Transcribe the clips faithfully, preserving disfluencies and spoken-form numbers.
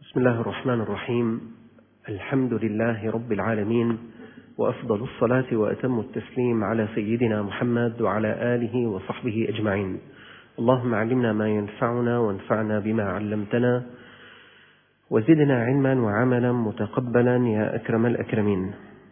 بسم الله الرحمن الرحيم. الحمد لله رب العالمين، وأفضل الصلاة وأتم التسليم على سيدنا محمد وعلى آله وصحبه أجمعين. اللهم علمنا ما ينفعنا وانفعنا بما علمتنا وزدنا علما وعملا متقبلا يا أكرم الأكرمين.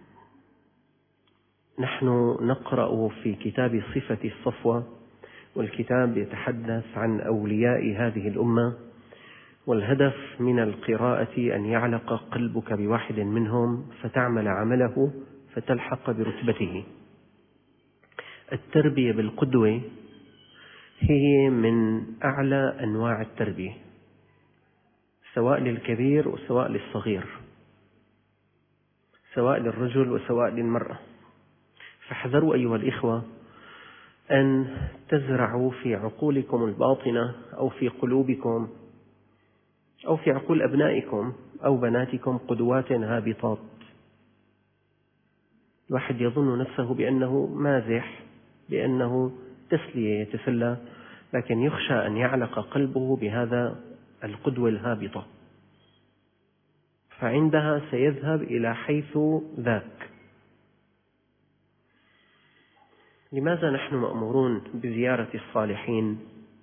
نحن نقرأ في كتاب صفة الصفوة، والكتاب يتحدث عن أولياء هذه الأمة، والهدف من القراءة أن يعلق قلبك بواحد منهم فتعمل عمله فتلحق برتبته. التربية بالقدوة هي من أعلى أنواع التربية، سواء للكبير وسواء للصغير، سواء للرجل وسواء للمرأة. فاحذروا أيها الإخوة أن تزرعوا في عقولكم الباطنة أو في قلوبكم أو في عقول أبنائكم أو بناتكم قدوات هابطات. الواحد يظن نفسه بأنه مازح، بأنه تسلية يتسلى، لكن يخشى أن يعلق قلبه بهذا القدوة الهابطة، فعندها سيذهب إلى حيث ذاك. لماذا نحن مأمورون بزيارة الصالحين؟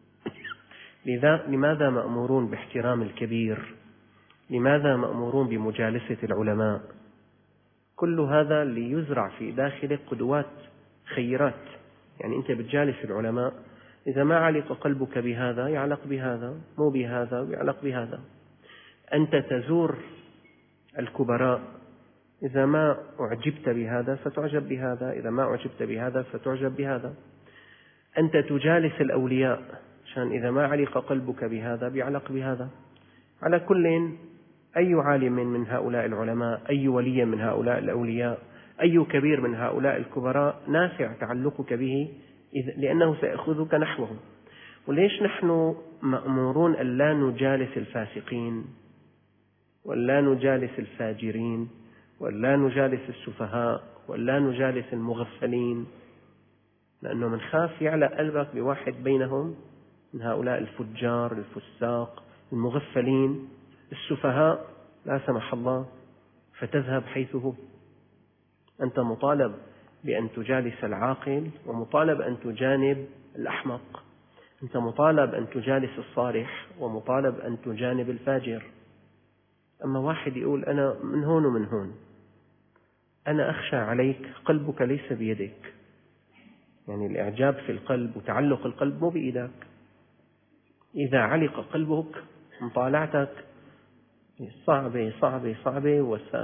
لماذا مأمورون باحترام الكبير؟ لماذا مأمورون بمجالسة العلماء؟ كل هذا ليزرع في داخلك قدوات خيرات. يعني أنت بتجالس العلماء، إذا ما علق قلبك بهذا يعلق بهذا، مو بهذا يعلق بهذا. أنت تزور الكبراء، إذا ما أعجبت بهذا ستعجب بهذا، إذا ما أعجبت بهذا ستعجب بهذا. أنت تجالس الأولياء، عشان إذا ما علق قلبك بهذا بيعلق بهذا. على كل، أي عالم من هؤلاء العلماء، أي ولي من هؤلاء الأولياء، أي كبير من هؤلاء الكبراء نافع تعلقك به، لأنه سيأخذك نحوه. وليش نحن مأمورون أن لا نجالس الفاسقين، ولا نجالس الفاجرين، ولا نجالس السفهاء، ولا نجالس المغفلين؟ لأنه من خاف يعلق قلبك بواحد بينهم من هؤلاء الفجار الفساق المغفلين السفهاء لا سمح الله، فتذهب حيث هو. أنت مطالب بأن تجالس العاقل، ومطالب أن تجانب الأحمق. أنت مطالب أن تجالس الصالح، ومطالب أن تجانب الفاجر. أما واحد يقول أنا من هون ومن هون، أنا أخشى عليك، قلبك ليس بيدك. يعني الإعجاب في القلب وتعلق القلب مو بإيدك. إذا علق قلبك مطالعتك صعبة صعبة صعبة، وس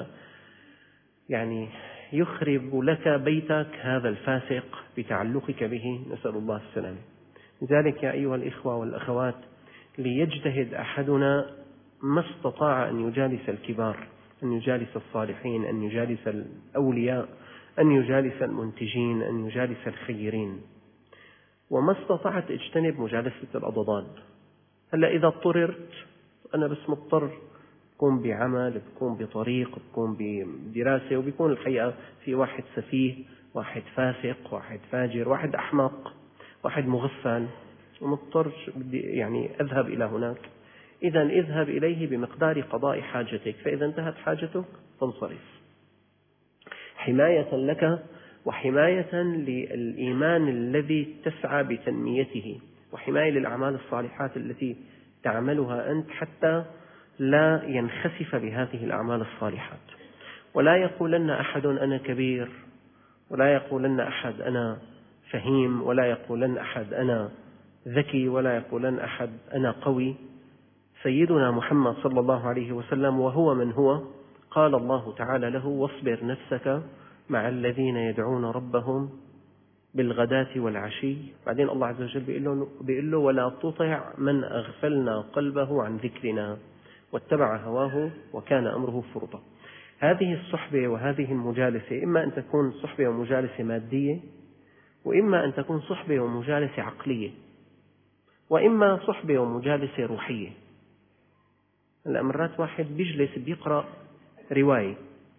يعني يخرب لك بيتك هذا الفاسق بتعلقك به، نسأل الله السلامة. لذلك يا أيها الإخوة والأخوات، ليجتهد أحدنا ما استطاع أن يجالس الكبار، أن يجالس الصالحين، أن يجالس الأولياء، أن يجالس المنتجين، أن يجالس الخيرين. وما استطعت اجتنب مجالسة الأضداد. هلا إذا اضطررت، أنا بس مضطر، بكون بعمل، بكون بطريق، بكون بدراسة، وبيكون الحقيقة في واحد سفيه، واحد فاسق، واحد فاجر، واحد أحمق، واحد مغفل، ومضطر بدي يعني أذهب إلى هناك. إذا اذهب إليه بمقدار قضاء حاجتك، فإذا انتهت حاجتك فانصرف، حماية لك وحماية للإيمان الذي تسعى بتنميته، وحماية للأعمال الصالحات التي تعملها أنت، حتى لا ينخسف بهذه الأعمال الصالحات. ولا يقولن أحد أنا كبير، ولا يقولن أحد أنا فهيم، ولا يقولن أحد أنا ذكي، ولا يقولن أحد أنا قوي. سيدنا محمد صلى الله عليه وسلم وهو من هو، قال الله تعالى له: واصبر نفسك مع الذين يدعون ربهم بالغداة والعشي. بعدين الله عز وجل بيقول له, بيقول له ولا تطع من أغفلنا قلبه عن ذكرنا واتبع هواه وكان أمره فرطا. هذه الصحبة وهذه المجالسة إما أن تكون صحبة ومجالسة مادية، وإما أن تكون صحبة ومجالسة عقلية، وإما صحبة ومجالسة روحية. هلا مرات واحد بيجلس بيقرأ رواية،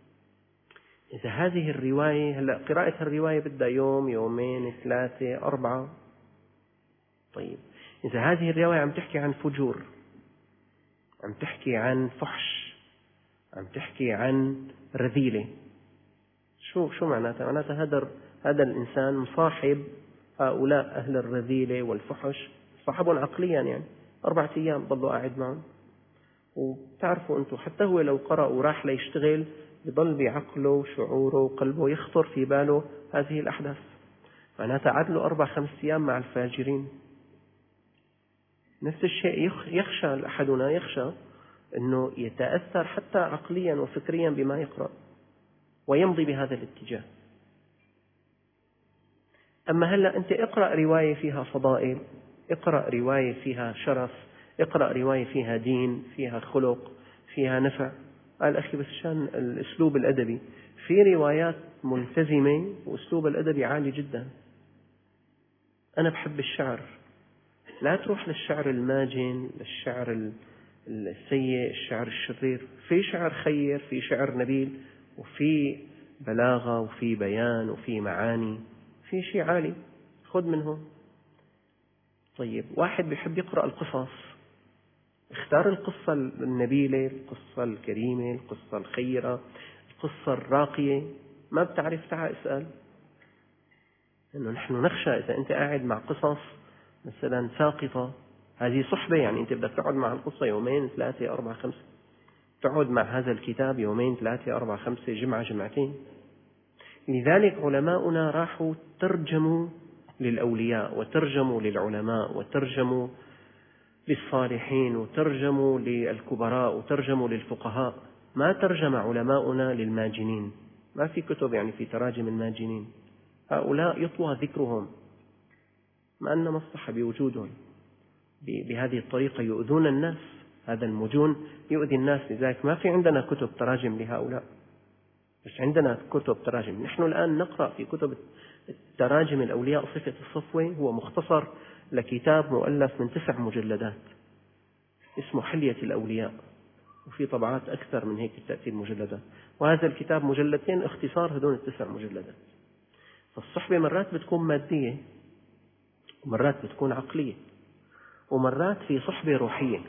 إذا هذه الرواية، هلا قراءة الرواية بدها يوم، يومين، ثلاثة، أربعة. طيب إذا هذه الرواية عم تحكي عن فجور، عم تحكي عن فحش، عم تحكي عن رذيلة. شو شو معناتها؟ معناتها هذا هذا الإنسان مصاحب هؤلاء أهل الرذيلة والفحش، صاحبهم عقليا، يعني أربعة أيام ضلوا قاعد معهم. وتعرفوا أنتم حتى هو لو قرأ وراح ليشتغل بضل بعقله وشعوره وقلبه يخطر في باله هذه الأحداث. معناتها عدلوا أربع خمس أيام مع الفاجرين. نفس الشيء يخشى أحدنا، يخشى أنه يتأثر حتى عقليا وفكريا بما يقرأ ويمضي بهذا الاتجاه. أما هلأ أنت اقرأ رواية فيها فضائل، اقرأ رواية فيها شرف، اقرأ رواية فيها دين، فيها خلق، فيها نفع. قال أخي بس شان الأسلوب الأدبي، في روايات ملتزمة وأسلوب الأدبي عالي جدا. أنا بحب الشعر، لا تروح للشعر الماجن، للشعر السيء، الشعر الشرير. في شعر خير، في شعر نبيل، وفي بلاغة، وفي بيان، وفي معاني، في شيء عالي، خذ منهم. طيب واحد بيحب يقرأ القصص، اختار القصة النبيلة، القصة الكريمة، القصة الخيرة، القصة الراقية. ما بتعرف تعال اسأل، لأنه نحن نخشى إذا أنت قاعد مع قصص مثلا ساقطة، هذه صحبة، يعني أنت بدك تقعد مع القصة يومين ثلاثة أربعة خمسة، تقعد مع هذا الكتاب يومين ثلاثة أربعة خمسة، جمعة جمعتين. لذلك علماؤنا راحوا ترجموا للأولياء، وترجموا للعلماء، وترجموا للصالحين، وترجموا للكبراء، وترجموا للفقهاء. ما ترجم علماؤنا للماجنين، ما في كتب يعني في تراجم الماجنين. هؤلاء يطوى ذكرهم، ما أن مصلحة بوجودهم. بهذه الطريقة يؤذون الناس، هذا المجون يؤذي الناس. لذلك ما في عندنا كتب تراجم لهؤلاء، بس عندنا كتب تراجم. نحن الآن نقرأ في كتب تراجم الأولياء صفة الصفوة، هو مختصر لكتاب مؤلف من تسع مجلدات اسمه حلية الأولياء، وفي طبعات أكثر من هيك تأتي المجلدات، وهذا الكتاب مجلدين اختصار هذول التسع مجلدات. فالصحبة مرات بتكون مادية، ومرات بتكون عقلية، ومرات في صحبة روحية.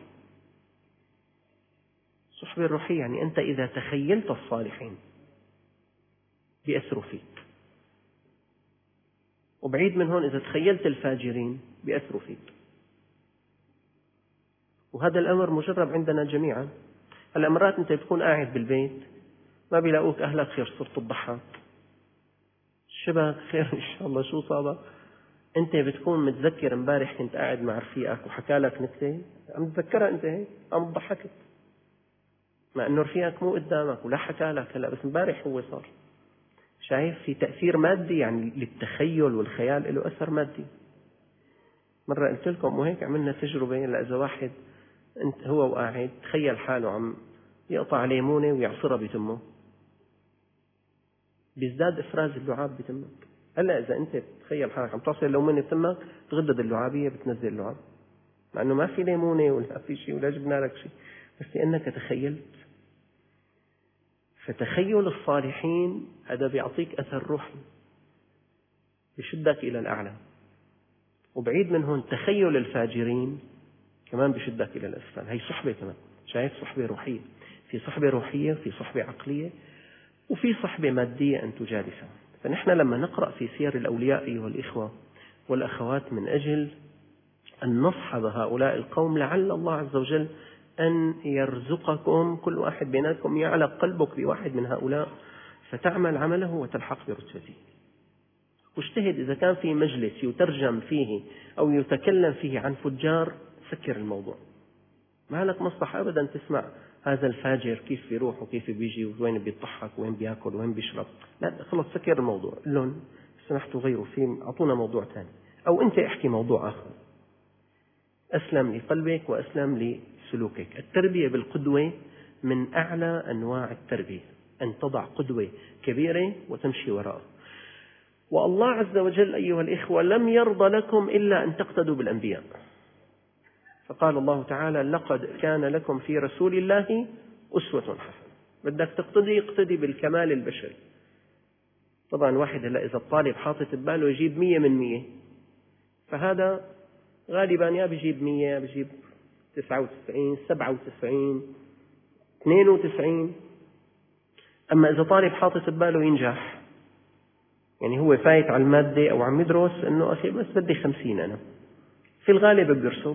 صحبة روحية يعني أنت إذا تخيلت الصالحين بيأثروا فيك، وبعيد من هون إذا تخيلت الفاجرين بيأثروا فيك. وهذا الأمر مجرب عندنا جميعا. هلا مرات أنت بتكون قاعد بالبيت ما بيلاقوك أهلك، خير صرت تضحك، شبك خير إن شاء الله، شو صابك؟ أنت بتكون متذكر امبارح كنت قاعد مع رفيقك وحكى لك نكتة، عم تذكرها أنت هيك، عم تضحكت، مع إنه رفيقك مو قدامك ولا حكى لك هلا، بس امبارح هو صار. شايف في تأثير مادي، يعني للتخيل والخيال له أثر مادي. مرة قلت لكم وهيك عملنا تجربة، إذا واحد أنت هو وقاعد تخيل حاله عم يقطع ليمونة ويعصرها بتمه، بيزداد إفراز اللعاب بتمك. هلا إذا أنت تخيل حالك عم تعصر ليمونة بتمك، تغدد اللعابية بتنزل اللعاب، مع إنه ما في ليمونة ولا في شيء ولا جبنا لك شيء، بس لأنك تخيلت. فتخيل الصالحين هذا بيعطيك أثر روحي، بيشدك إلى الأعلى. وبعيد من هون تخيل الفاجرين كمان بيشدك إلى الأسفل. هي صحبة كمان، شايف؟ صحبة روحية، في صحبة روحية، في صحبة عقلية، وفي صحبة مادية أن تجالسها. فنحن لما نقرأ في سير الأولياء أيها الإخوة والأخوات من أجل أن نصحب هؤلاء القوم، لعل الله عز وجل أن يرزقكم كل واحد بيناتكم يعلق قلبك بواحد من هؤلاء، فتعمل عمله وتلحق برتبته. واجتهد إذا كان في مجلس يترجم فيه أو يتكلم فيه عن فجار، سكر الموضوع. ما لك مصلحة أبدا تسمع هذا الفاجر كيف بيروح وكيف بيجي وين بيضحك وين بيأكل وين بيشرب. لا خلص، سكر الموضوع، قل لهم سمحتوا غيروا فيه، أعطونا موضوع ثاني، أو أنت احكي موضوع آخر. أسلم لقلبك وأسلم لسلوكك. التربية بالقدوة من أعلى أنواع التربية، أن تضع قدوة كبيرة وتمشي وراءه. والله عز وجل أيها الإخوة لم يرضى لكم إلا أن تقتدوا بالأنبياء. فقال الله تعالى: لقد كان لكم في رسول الله أسوة حسنة. بدك تقتدي، اقتدي بالكمال البشري. طبعا واحد هلا إذا الطالب حاطط بباله يجيب مية من مية، فهذا غالبا يا بيجيب مية يا بيجيب تسعة وتسعين، سبعة وتسعين، اثنين وتسعين. أما إذا طالب حاطط بباله ينجح، يعني هو فايت على المادة أو عم يدرس إنه أخي بس بدي خمسين، أنا في الغالب بيرسب.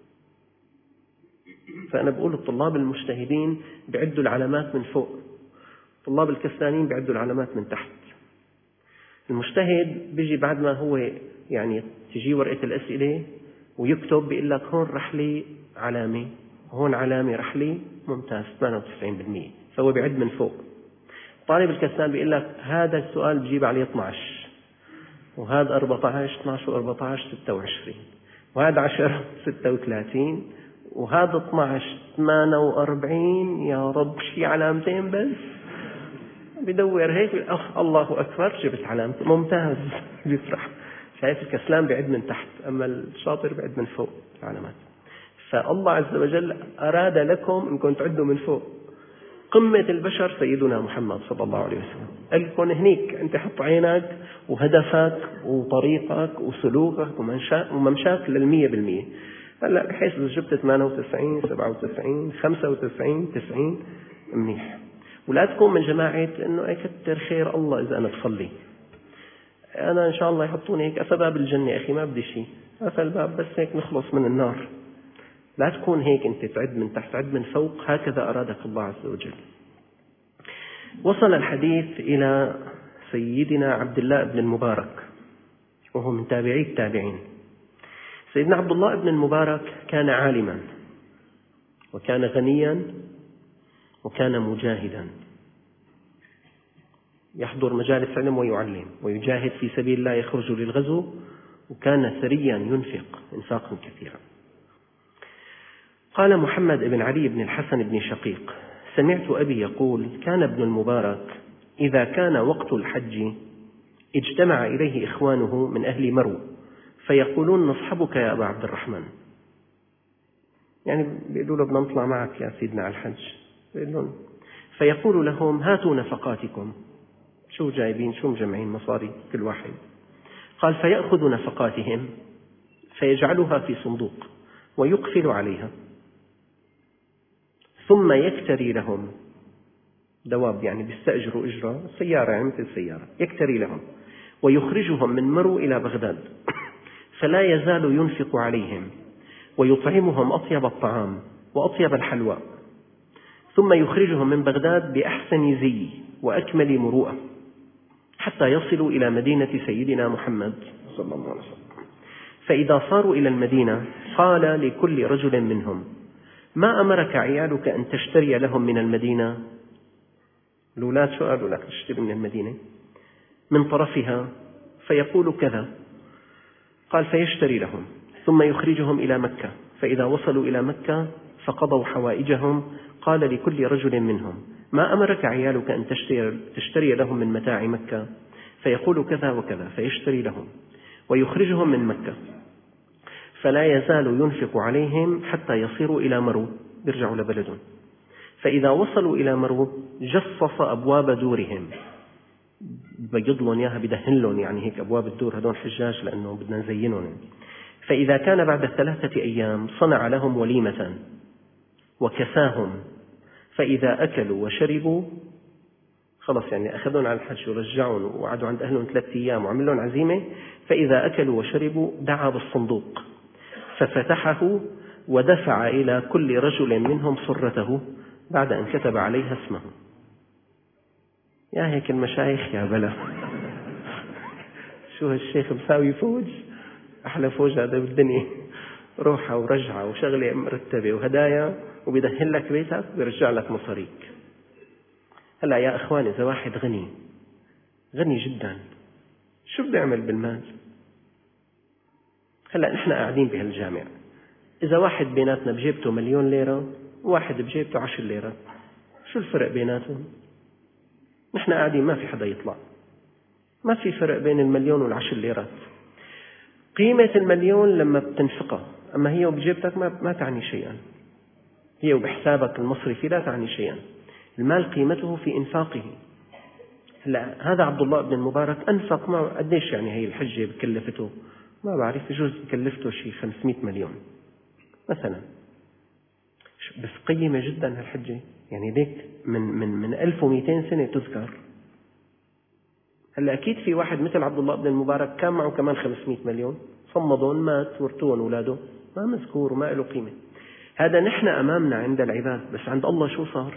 فأنا بقول الطلاب المجتهدين بيعدوا العلامات من فوق، الطلاب الكسلانين بيعدوا العلامات من تحت. المجتهد بيجي بعد ما هو يعني تجي ورقة الأسئلة ويكتب بيقول لك هون رح لي علامة، هون علامة رح لي ممتاز ثمانية وتسعين بالمئة، فهو بيعد من فوق. طالب الكسلان بيقول لك هذا السؤال بجيب عليه اثني عشر، وهذا أربعة عشر، اثني عشر وأربعة عشر ستة وعشرين، وهذا عشرة ستة وثلاثين، وهذا اثني عشر ثمانية وأربعين، يا رب شي علامتين بس. بدور هيك أخ الله أكبر جبت علامتين، ممتاز بيفرح. شايف الكسلان بيعد من تحت، أما الشاطر بيعد من فوق العلامات. فالله عز وجل أراد لكم أنكم تعدوا من فوق. قمة البشر سيدنا محمد صلى الله عليه وسلم، قال لكم هنيك أنت حط عينك وهدفك وطريقك وسلوكك وممشاك للمية بالمية. هلا بحيث إذا جبت ثمانية وتسعين، سبعة وتسعين، خمسة وتسعين، تسعين منيح. ولا تكون من جماعة إنه أي كتر خير الله إذا أنا بصلي، أنا إن شاء الله يحطوني هيك أفباب الجنة أخي ما بدي شيء، قفل الباب بس هيك نخلص من النار. لا تكون هيك، أنت تعد من تحت، تعد من فوق، هكذا أرادك الله عز وجل. وصل الحديث إلى سيدنا عبد الله بن المبارك، وهو من تابعي التابعين. سيدنا عبد الله بن المبارك كان عالما، وكان غنيا، وكان مجاهدا، يحضر مجالس علم ويعلم ويجاهد في سبيل الله، يخرج للغزو، وكان ثريا ينفق انفاقا كثيرا. قال محمد بن علي بن الحسن بن شقيق: سمعت أبي يقول: كان ابن المبارك إذا كان وقت الحج اجتمع إليه إخوانه من أهل مرو فيقولون: نصحبك يا أبا عبد الرحمن. يعني بيقولوا له بدنا نطلع معك يا سيدنا على الحج، بيقولون فيقول لهم: هاتوا نفقاتكم. شو جايبين، شو مجمعين مصاري كل واحد؟ قال: فيأخذ نفقاتهم فيجعلها في صندوق ويقفل عليها، ثم يكتري لهم دواب، يعني بيستأجروا إجرة سيارة، يعني مثل سيارة، يكتري لهم ويخرجهم من مرو إلى بغداد، فلا يزال ينفق عليهم ويطعمهم أطيب الطعام وأطيب الحلوى، ثم يخرجهم من بغداد بأحسن زي وأكمل مروءة حتى يصلوا إلى مدينة سيدنا محمد صلى الله عليه وسلم. فإذا صاروا إلى المدينة قال لكل رجل منهم: ما أمرك عيالك أن تشتري لهم من المدينة؟ الأولاد شو قالوا لك تشتري من المدينة؟ من طرفها. فيقول: كذا. قال: فيشتري لهم، ثم يخرجهم إلى مكة، فإذا وصلوا إلى مكة فقضوا حوائجهم قال لكل رجل منهم: ما أمرك عيالك أن تشتري, تشتري لهم من متاع مكة؟ فيقول: كذا وكذا. فيشتري لهم ويخرجهم من مكة، فلا يزال ينفق عليهم حتى يصيروا إلى مرو، يرجعوا لبلدهم. فإذا وصلوا إلى مرو جصص أبواب دورهم، بيض لهم إياها، بدهن لهم، يعني هيك أبواب الدور هدول حجاج لأنه بدنا نزينهم. فإذا كان بعد ثلاثة أيام صنع لهم وليمة وكساهم، فإذا أكلوا وشربوا خلص، يعني أخذون على الحج ورجعون وقعدوا عند أهلهم ثلاثة أيام وعمل لهم عزيمة، فإذا أكلوا وشربوا دعا بالصندوق ففتحه ودفع إلى كل رجل منهم صرته بعد أن كتب عليها اسمه. يا هيك المشايخ يا بلا شو هالشيخ مساوي فوج، أحلى فوج هذا بالدنيا، روحة ورجعة وشغلة مرتبة وهدايا، وبيدهن لك بيتك ويرجع لك مصاريك. هلأ يا أخواني، إذا واحد غني غني جدا شو بيعمل بالمال؟ هلأ نحن قاعدين بهالجامع، إذا واحد بيناتنا بجيبته مليون ليرة وواحد بجيبته عشر ليرة، شو الفرق بيناتهم؟ نحن قاعدين ما في حدا يطلع، ما في فرق بين المليون والعشر ليرات. قيمة المليون لما بتنفقها، أما هي وبجيبتك ما, ما تعني شيئا، هي وبحسابك المصرفي لا تعني شيئا. المال قيمته في إنفاقه. هلا هذا عبد الله بن المبارك أنفق، ما قديش يعني هي الحجة بكلفته؟ ما بعرف، يجوز بكلفته شيء خمسمائة مليون مثلا، بس قيمة جدا هالحجة، يعني ليك من من من ألف ومئتين سنة تذكر. هلا أكيد في واحد مثل عبد الله بن المبارك كان معه كمان خمسمئة مليون، صمدون، مات، ورثوهم أولاده، ما مذكور وما له قيمة. هذا نحن أمامنا عند العباد، بس عند الله شو صار؟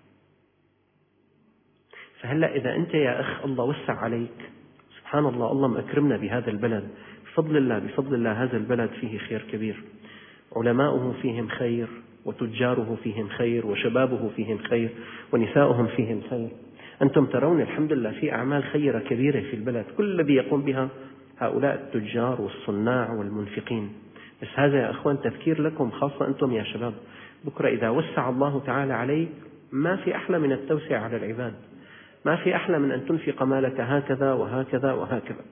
فهلا إذا أنت يا أخ الله وسع عليك، سبحان الله، الله مأكرمنا بهذا البلد بفضل الله، بفضل الله هذا البلد فيه خير كبير، علماؤه فيهم خير، وتجاره فيهم خير، وشبابه فيهم خير، ونساؤهم فيهم خير. أنتم ترون الحمد لله في أعمال خيرة كبيرة في البلد، كل الذي يقوم بها هؤلاء التجار والصناع والمنفقين. بس هذا يا أخوان تذكير لكم، خاصة أنتم يا شباب، بكرة إذا وسع الله تعالى عليك ما في أحلى من التوسع على العباد، ما في أحلى من أن تنفق مالك هكذا وهكذا وهكذا.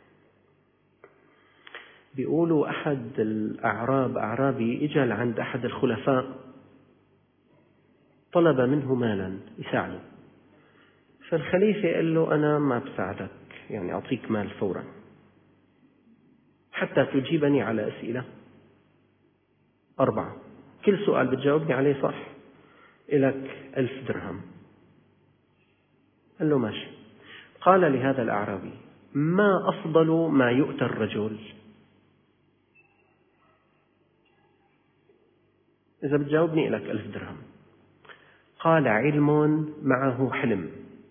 بيقولوا أحد الأعراب، أعرابي، إجا عند أحد الخلفاء طلب منه مالا يساعده، فالخليفة قال له أنا ما بساعدك، يعني أعطيك مال فورا حتى تجيبني على أسئلة أربعة، كل سؤال بتجاوبني عليه صح إلك ألف درهم. قال له ماشي. قال لهذا الأعرابي ما أفضل ما يؤتى الرجل؟ إذا بتجاوبني إلك ألف درهم. قال علم معه حلم،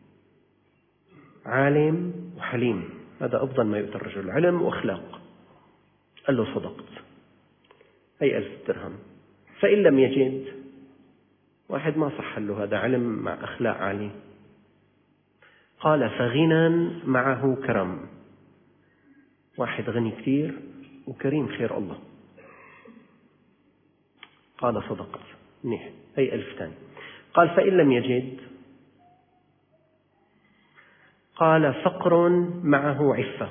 عالم وحليم، هذا أفضل ما يؤتى الرجل، علم وأخلاق. قال له صدقت، أي ألف درهم. فإن لم يجد، واحد ما صح له هذا علم مع أخلاق عالية. قال فغنى معه كرم، واحد غني كثير وكريم خير الله. قال صدقت، منيح، أي ألف ثاني. قال فإن لم يجد، قال فقر معه عفة،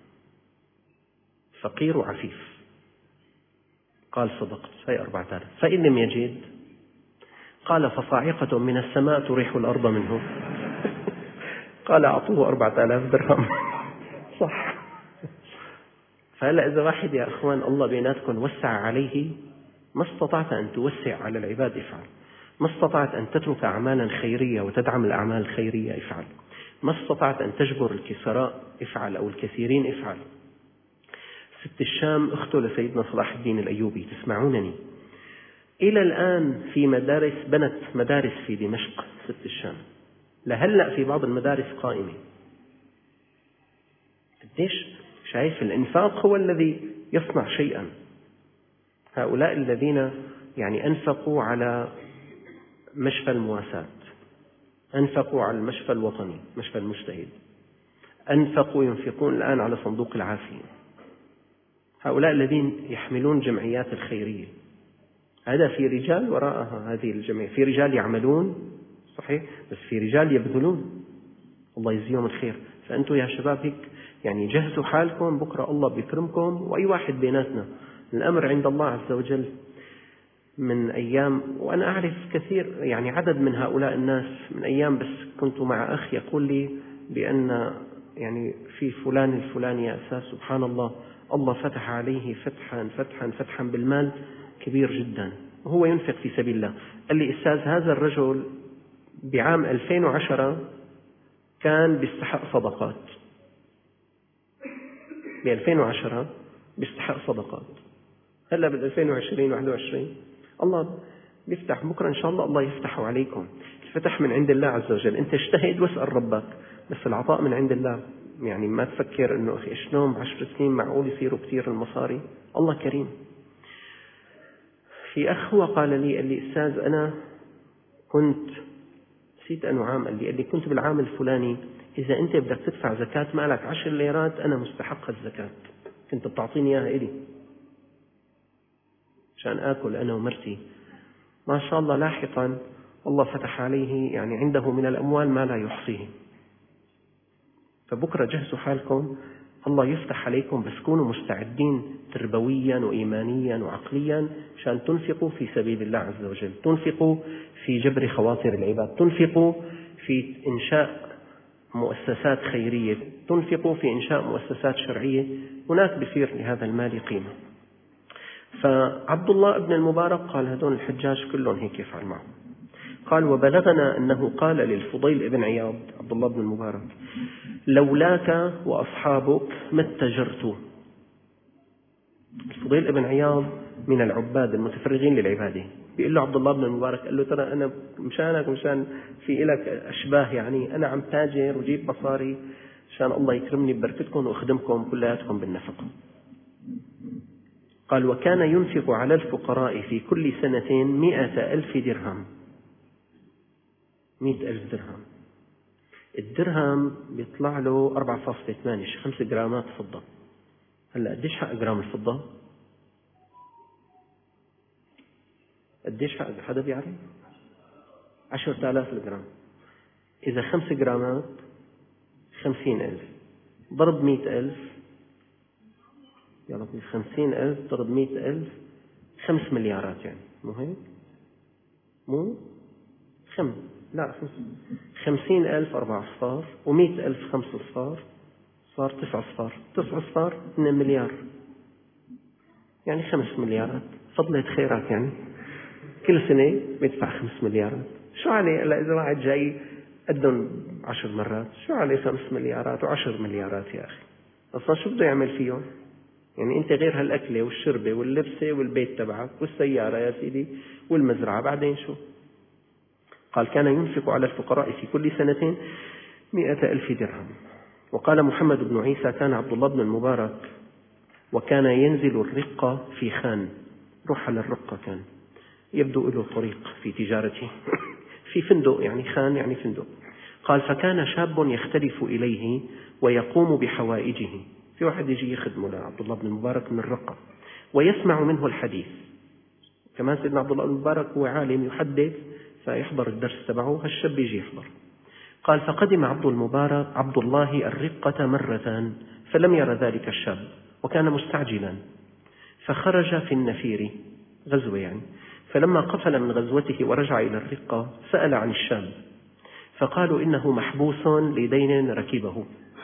فقير وعفيف. قال صدقت، هي أربعة آلاف. فإن لم يجد، قال فصاعقة من السماء تريح الأرض منه. قال أعطوه أربعة آلاف درهم. صح. فهلأ إذا واحد يا أخوان الله بيناتكم وسع عليه، ما استطعت أن توسع على العباد افعل، ما استطعت أن تترك أعمالا خيرية وتدعم الأعمال الخيرية افعل، ما استطعت أن تجبر الكسراء افعل، أو الكثيرين افعل. ست الشام أخته لسيدنا صلاح الدين الأيوبي، تسمعونني، إلى الآن في مدارس، بنت مدارس في دمشق ست الشام، لهلأ في بعض المدارس قائمة. قديش شايف الإنفاق هو الذي يصنع شيئا. هؤلاء الذين يعني أنفقوا على مشفى المواساة، أنفقوا على المشفى الوطني، مشفى المجتهد، أنفقوا ينفقون الآن على صندوق العافية، هؤلاء الذين يحملون جمعيات الخيرية، هذا في رجال وراءها هذه الجمعية، في رجال يعملون صحيح، بس في رجال يبذلون، الله يجزيهم الخير. فأنتم يا شباب هيك يعني جهزوا حالكم، بكرة الله بيكرمكم، وأي واحد بيناتنا الأمر عند الله عز وجل. من أيام، وأنا أعرف كثير يعني عدد من هؤلاء الناس، من أيام بس كنت مع أخ يقول لي بأن يعني في فلان الفلاني يا أساس سبحان الله الله فتح عليه فتحا فتحا فتحا بالمال كبير جدا، وهو ينفق في سبيل الله. قال لي أستاذ هذا الرجل بعام ألفين وعشرة كان بيستحق صدقات، ب ألفين وعشرة بيستحق صدقات، هلا بال ألفين وعشرين واحد وعشرين الله بيفتح، بكرة إن شاء الله الله يفتح عليكم. الفتح من عند الله عز وجل، أنت اجتهد واسأل ربك، بس العطاء من عند الله. يعني ما تفكر إنه أخي شلون بعشر سنين معقول يصيروا كثير المصاري، الله كريم. في أخ هو قال لي، قال لي أستاذ أنا كنت نسيت أنه عام، قال لي, قال لي كنت بالعام الفلاني إذا أنت بدك تدفع زكاة مالك عشر ليرات أنا مستحق الزكاة، كنت بتعطيني إياها إلي عشان آكل أنا ومرتي. ما شاء الله لاحقا الله فتح عليه، يعني عنده من الأموال ما لا يحصيه. فبكرة جهزوا حالكم، الله يفتح عليكم، بس كونوا مستعدين تربويا وإيمانيا وعقليا عشان تنفقوا في سبيل الله عز وجل، تنفقوا في جبر خواطر العباد، تنفقوا في إنشاء مؤسسات خيرية، تنفقوا في إنشاء مؤسسات شرعية، هناك بصير لهذا المال قيمة. فعبد الله بن المبارك قال هذول الحجاج كلهم هيك يفعل معهم. قال وبلغنا أنه قال للفضيل بن عياض عبد الله بن المبارك لولاك وأصحابك ما اتجرت. الفضيل بن عياض من العباد المتفرغين للعبادة، بيقول له عبد الله بن المبارك قال له ترى أنا مشانك مشان في إلك أشباه، يعني أنا عم تاجر وجيب مصاري عشان الله يكرمني ببركتكم وأخدمكم كلياتكم بالنفقة. قال وكان ينفق على الفقراء في كل سنة مئة ألف درهم. مئة ألف درهم، الدرهم بيطلع له أربعة فاصلة ثمانية خمس جرامات فضة. هلا قديش حق جرام الفضة؟ قديش حق حدا بيعرف؟ عشرة آلاف جرام. إذا خمس جرامات خمسين ألف ضرب مئة ألف، يلا خمسين ألف ضرب مئة ألف خمس مليارات، يعني مو هيك؟ مو خم لا خمس خمسين ألف أربع أصفار ومئة ألف خمس أصفار، صار تسع أصفار. تسع أصفار اثنين مليار، يعني خمس مليارات فضلة خيرات. يعني كل سنة بيدفع خمس مليارات. شو عليه هلا إذا واحد جاي قدهم عشر مرات، شو عليه خمس مليارات وعشر مليارات يا أخي؟ أصلا شو بده يعمل فيهم؟ يعني أنت غير هالأكلة والشربة واللبسة والبيت تبعك والسيارة يا سيدي والمزرعة، بعدين شو؟ قال كان ينفق على الفقراء في كل سنة مئة ألف درهم. وقال محمد بن عيسى كان عبد الله بن المبارك وكان ينزل الرقة في خان. روح على الرقة، كان يبدو له طريق في تجارته في فندق، يعني خان يعني فندق. قال فكان شاب يختلف إليه ويقوم بحوائجه. في واحد يجي يخدمه لعبد الله بن المبارك من الرقة ويسمع منه الحديث. كمان سيدنا عبد الله بن المبارك هو عالم يحدث، فيحضر الدرس تبعه، هالشاب يجي يحضر. قال فقدم عبد المبارك عبد الله الرقة مرة فلم ير ذلك الشاب وكان مستعجلا، فخرج في النفير، غزوة يعني. فلما قفل من غزوته ورجع إلى الرقة سأل عن الشاب، فقالوا إنه محبوس لدين ركبه.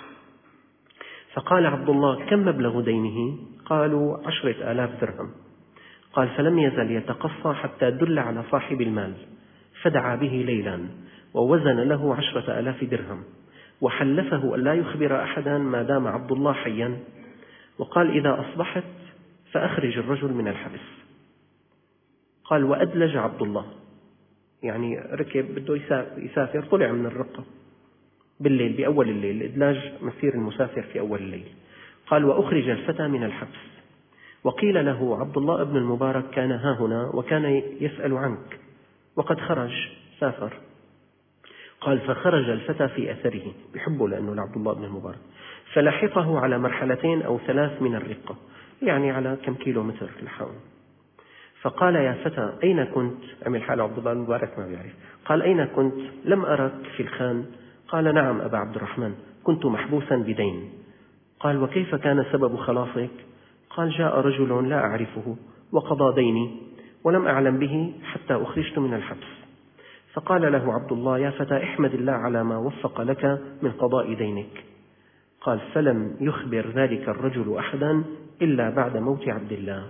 فقال عبد الله كم مبلغ دينه؟ قالوا عشرة آلاف درهم. قال فلم يزل يتقصى حتى دل على صاحب المال فدعا به ليلا ووزن له عشرة آلاف درهم وحلفه أن لا يخبر أحدا ما دام عبد الله حيا، وقال إذا أصبحت فأخرج الرجل من الحبس. قال وأدلج عبد الله، يعني ركب بده يسافر، طلع من الرقة بالليل بأول الليل، الإدلاج مسير المسافر في أول الليل. قال وأخرج الفتى من الحبس وقيل له عبد الله بن المبارك كان ها هنا وكان يسأل عنك وقد خرج سافر. قال فخرج الفتى في أثره، بحبه لأنه لعبد الله بن المبارك، فلحقه على مرحلتين أو ثلاث من الرقة، يعني على كم كيلو متر لحقه. فقال يا فتى أين كنت؟ عمل حاله عبد الله بن المبارك ما بيعرف. قال أين كنت؟ لم أرك في الخان. قال نعم أبا عبد الرحمن، كنت محبوسا بدين. قال وكيف كان سبب خلاصك؟ قال جاء رجل لا أعرفه وقضى ديني ولم أعلم به حتى أخرجت من الحبس. فقال له عبد الله يا فتى احمد الله على ما وفق لك من قضاء دينك. قال فلم يخبر ذلك الرجل أحدا إلا بعد موت عبد الله.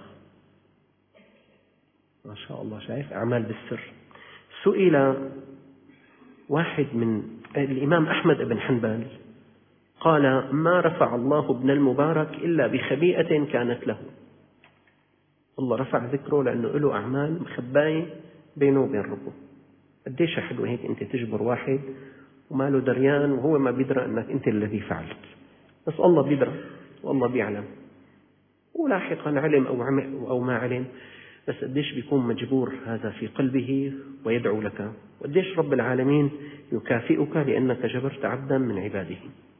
ما شاء الله، شايف أعمال بالسر. سئل واحد من الإمام أحمد بن حنبل قال ما رفع الله ابن المبارك إلا بخبيئة كانت له. الله رفع ذكره لأنه له أعمال مخباية بينه وبين ربه. قديش حلو هيك أنت تجبر واحد وما له دريان وهو ما بيدرى أنك أنت الذي فعلت، بس الله بيدرى والله بيعلم، ولاحقا علم أو, أو ما علم، بس قديش بيكون مجبور هذا في قلبه ويدعو لك، وقديش رب العالمين يكافئك لأنك جبرت عبدا من عباده.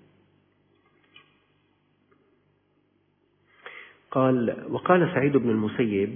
قال وقال سعيد بن المسيب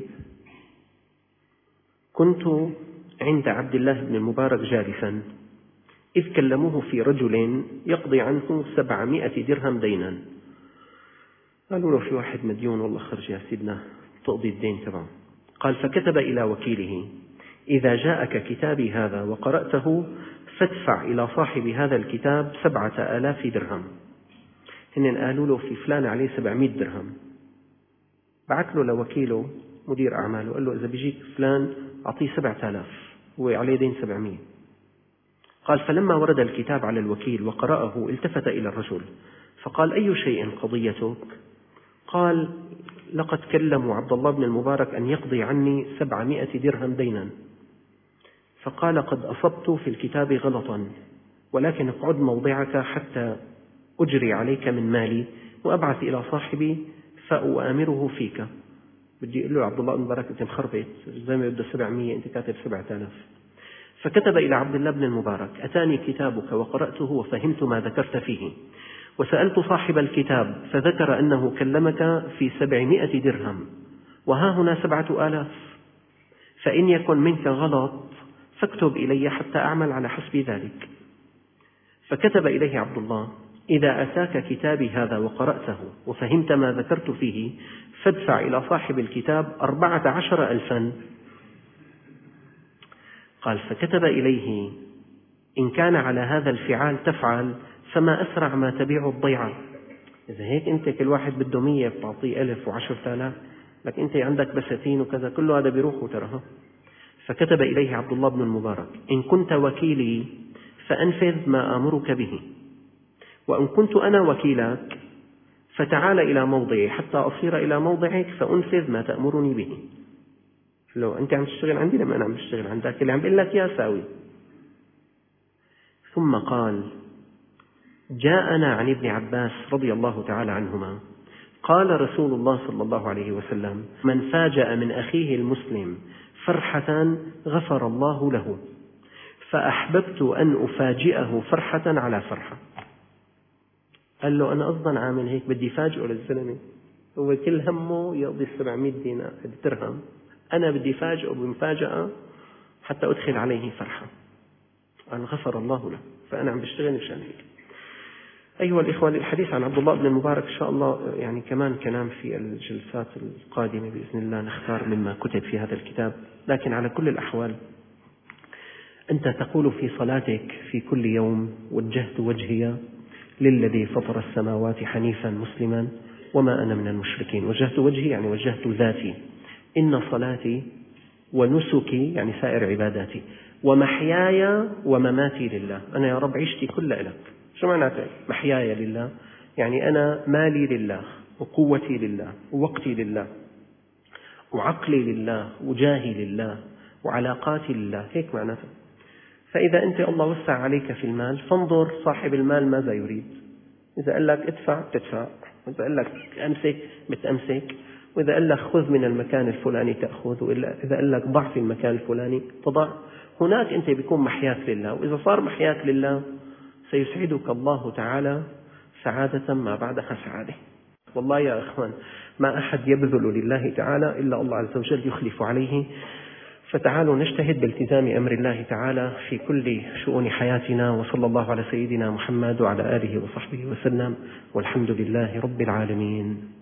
كنت عند عبد الله بن المبارك جالسا إذ كلموه في رجل يقضي عنه سبعمائة درهم دينا. قالوا له في واحد مديون والله خرج يا سيدنا تقضي الدين تبعه. قال فكتب إلى وكيله إذا جاءك كتابي هذا وقرأته فادفع إلى صاحب هذا الكتاب سبعة آلاف درهم. هن قالوا له في فلان عليه سبعمائة درهم، بعث له لوكيله مدير أعماله، قال له إذا بيجيك فلان أعطيه سبعة آلاف وعليه دين سبعمية. قال فلما ورد الكتاب على الوكيل وقرأه التفت إلى الرجل فقال أي شيء قضيتك؟ قال لقد كلموا عبد الله بن المبارك أن يقضي عني سبعمائة درهم دينا. فقال قد أصبت في الكتاب غلطا، ولكن اقعد موضعك حتى أجري عليك من مالي وأبعث إلى صاحبي فأؤامره فيك. بدي أقول له عبد الله بن المبارك أنت مخربط، زي ما بده سبعمية أنت كاتب سبعة آلاف. فكتب إلى عبد الله بن المبارك أتاني كتابك وقرأته وفهمت ما ذكرت فيه، وسألت صاحب الكتاب فذكر أنه كلمك في سبعمائة درهم، وها هنا سبعة آلاف، فإن يكن منك غلط فاكتب إلي حتى أعمل على حسب ذلك. فكتب إليه عبد الله إذا أتاك كتابي هذا وقرأته وفهمت ما ذكرت فيه فادفع إلى صاحب الكتاب أربعة عشر ألفا. قال فكتب إليه إن كان على هذا الفعال تفعل فما أسرع ما تبيع الضيعة. إذا هيك أنت كل واحد بده مية بتعطيه ألف وعشرة آلاف، لكن أنت عندك بساتين وكذا كله هذا بيروح وترها. فكتب إليه عبد الله بن المبارك إن كنت وكيلي فأنفذ ما آمرك به، وإن كنت أنا وكيلك فتعال إلى موضعي حتى أصير إلى موضعك فأنفذ ما تأمرني به. لو أنت عم تشتغل عندي لما أنا عم تشتغل عندك، اللي عم بقول لك يا ساوي. ثم قال جاءنا عن ابن عباس رضي الله تعالى عنهما قال رسول الله صلى الله عليه وسلم من فاجأ من أخيه المسلم فرحة غفر الله له، فأحببت أن أفاجئه فرحة على فرحة. قال له أنا أصلا عامل هيك بدي فاجئه للزلمة، هو كل همه يقضي السبعمائة دينار درهم، أنا بدي فاجئه بمفاجأة حتى أدخل عليه فرحة. قال غفر الله له، فأنا عم بشتغل مشان هيك. أيها الإخوة، الحديث عن عبد الله بن المبارك إن شاء الله يعني كمان كلام في الجلسات القادمة بإذن الله، نختار مما كتب في هذا الكتاب. لكن على كل الأحوال أنت تقول في صلاتك في كل يوم وجهت وجهي للذي فطر السماوات حنيفا مسلما وما أنا من المشركين. وجهت وجهي يعني وجهت ذاتي، إن صلاتي ونسكي يعني سائر عباداتي ومحياي ومماتي لله. أنا يا رب عيشتي كلها لك. شو معناته محياي لله؟ يعني أنا مالي لله وقوتي لله ووقتي لله وعقلي لله وجاهي لله وعلاقاتي لله، هيك معناته. فإذا أنت الله وسع عليك في المال فانظر صاحب المال ماذا يريد. إذا قال لك ادفع تدفع، وإذا قال لك أمسك بتأمسك، وإذا قال لك خذ من المكان الفلاني تأخذ، وإذا قال لك ضع في المكان الفلاني تضع. هناك أنت بيكون محياك لله، وإذا صار محياك لله سيسعدك الله تعالى سعادة ما بعدها سعادة. والله يا أخوان ما أحد يبذل لله تعالى إلا الله عز وجل يخلف عليه. فتعالوا نجتهد بالتزام أمر الله تعالى في كل شؤون حياتنا، وصلى الله على سيدنا محمد وعلى آله وصحبه وسلم، والحمد لله رب العالمين.